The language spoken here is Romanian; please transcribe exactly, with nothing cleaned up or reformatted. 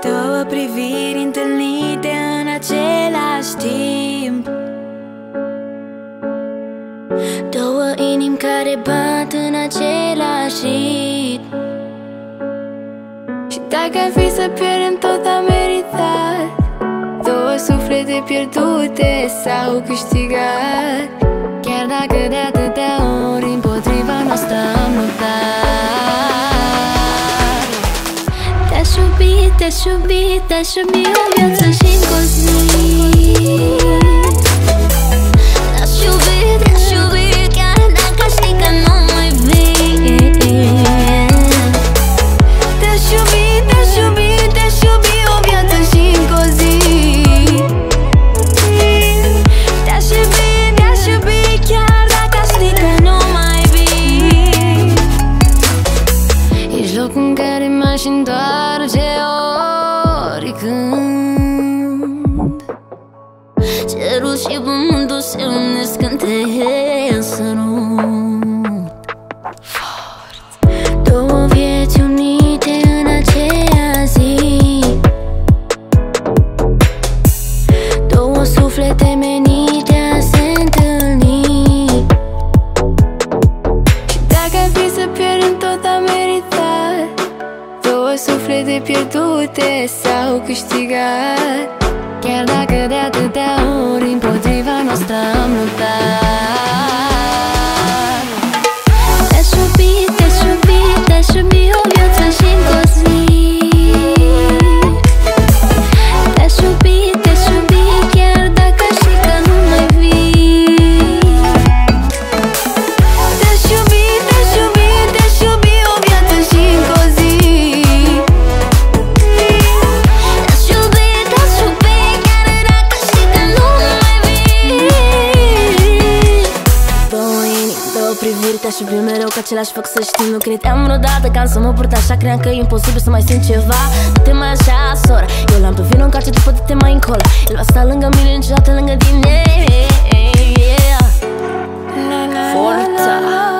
Două priviri întâlnite în același timp, două inimi care bat în același ritm. Și dacă ar fi să pierdem, tot am meritat. Două suflete pierdute sau câștigat. Chiar dacă de atâtea ori împotriva noastră am luptat. Te-aș iubi, te-aș iubi, te-aș iubi o viață și încă o zi. Te-aș iubi, te-aș iubi, chiar dacă știi că nu mai vii. Te-aș iubi, te-aș iubi, te-aș iubi o viață și încă o zi. Te-aș iubi, te-aș iubi, chiar dacă știi că nu mai vii. Ești locul în care m-aș întoarce oricând. Cerul și pământul se unesc când te sărut. Două vieți unite în aceea zi, două suflete menite a se întâlni. Și dacă ar fi să pierdem, tot am meritat. Două suflete pierdute sau câștigat. Chiar dacă de atâtea ori împotriva noastră am luptat. Te-aș iubi, te-aș iubi, te-aș iubi o viață și încă o zi. Te-aș iubi, te-aș iubi, chiar dacă știi că nu mai vii. Te-aș iubi, te-aș iubi, te-aș iubi o viață și încă o zi. Te-aș iubi, te-aș iubi, chiar dacă știi că nu mai vii. Două inimi, două priviri, te-aș iubi mereu ca același foc, să știi. Nu credeam vreodată că am să mă port așa, cream că e imposibil să mai simt ceva. Nu te mai așa, sora, eu l-am pe vinul încarce după te mai încolo. El va sta lângă mine, niciodată lângă tine. Forța.